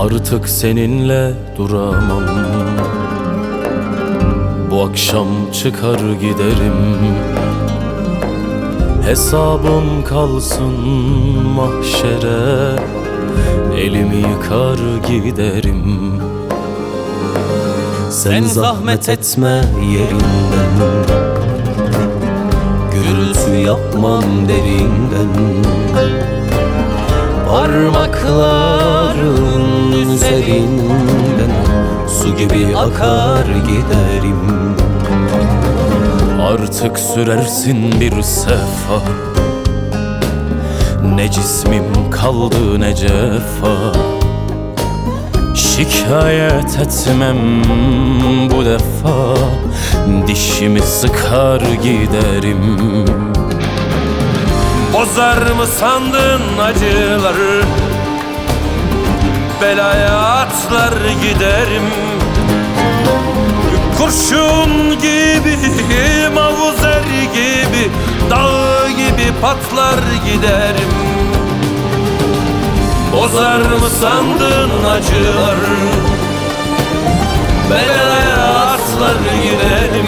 Artık seninle duramam. Bu akşam çıkar giderim. Hesabım kalsın mahşere. Elimi yıkar giderim. Sen zahmet etme yerinden, gürültü yapmam derinden. Parmakların üzerinden su gibi akar giderim. Artık sürersin bir sefa, ne cismim kaldı ne cefa. Şikayet etmem bu defa, dişimi sıkar giderim. Bozar mı sandın acıları, belaya atlar giderim. Kurşun gibi, mavuzer gibi, dağ gibi patlar giderim. Bozar mı sandın acıları, belaya atlar giderim.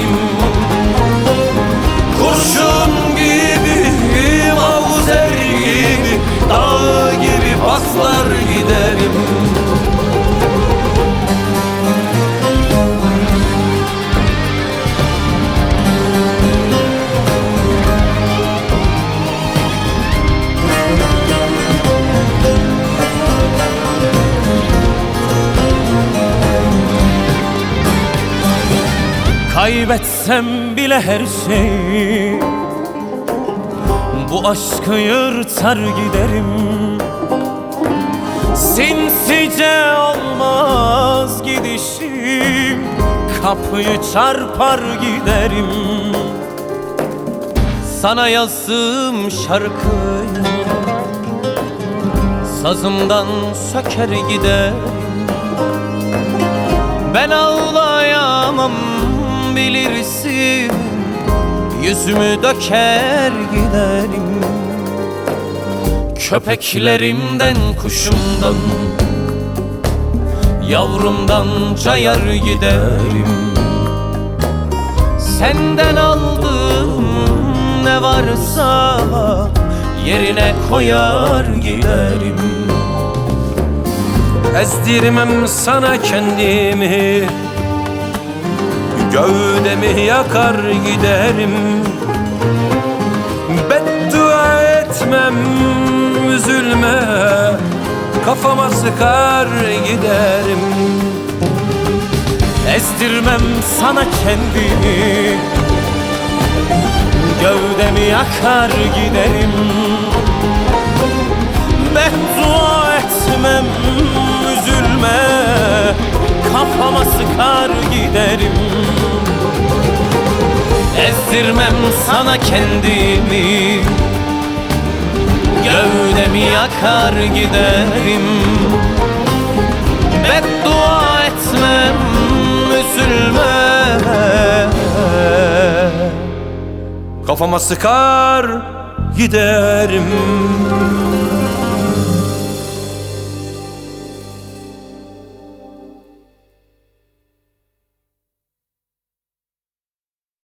Kurşun gibi, mavuzer gibi, dağ gibi patlar giderim. Kaybetsem bile her şeyi, bu aşkı yırtar giderim. Sinsice olmaz gidişim, kapıyı çarpar giderim. Sana yazdığım şarkıyı sazımdan söker giderim. Ben ağlayamam bilirsin, yüzümü döker giderim. Köpeklerimden, kuşumdan, yavrumdan cayar giderim. Senden aldığım ne varsa yerine koyar giderim. Ezdirmem sana kendimi, gövdemi yakar giderim. Beddua etmem, üzülme, kafama sıkar giderim. Ezdirmem sana kendimi, gövdemi yakar giderim. Beddua etmem, üzülme, kafama sıkar giderim. Ezdirmem sana kendimi, gövdemi yakar giderim. Beddua etmem, üzülme, Kafama sıkar giderim.